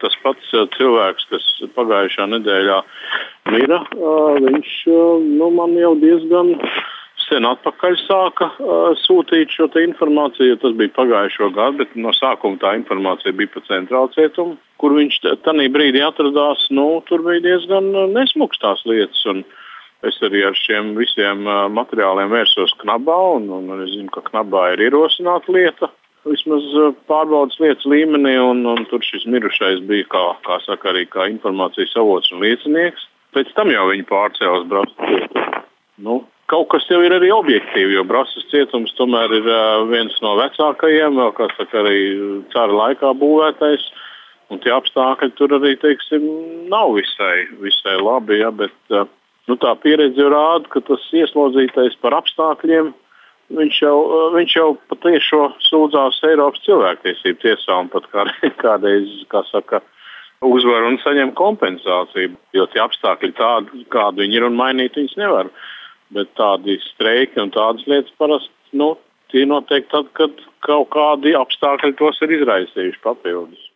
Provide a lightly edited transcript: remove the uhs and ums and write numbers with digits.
tas pats cilvēks, kas pagājušā nedēļā mira, viņš man jau diezgan sen atpakaļ sāka sūtīt šo informāciju, jo tas bija pagājušo gadu, bet no sākuma tā informācija bija par centrālu cietumu, kur viņš tajā brīdī atradās. Tur bija diezgan nesmuks tās lietas, un es arī ar šiem visiem materiāliem vērsos Knabā, un es zinu, ka Knabā ir ierosināta lieta, vismaz pārbaudas lietas līmenī, un tur šis mirušais bija, kā saka, arī kā informācijas avots un liecinieks. Pēc tam jau viņi pārcēlās Brasas cietumu. Kaut kas jau ir arī objektīvi, jo Brasas cietums tomēr ir viens no vecākajiem, vēl kā saka, arī cara laikā būvētais, un tie apstākļi tur arī, teiksim, nav visai labi, ja, bet tā pieredze jau rāda, ka tas ieslodzītais par apstākļiem, viņš jau patiešo sūdzās Eiropas cilvēktiesību tiesā un pat kādreiz, kā saka, uzvar un saņem kompensāciju, jo tie apstākļi tādi, kādi viņi ir, un mainīt viņus nevar. Bet tādi streiki un tādas lietas parasti, tie notiek tad, kad kaut kādi apstākļi tos ir izraisījuši papildus.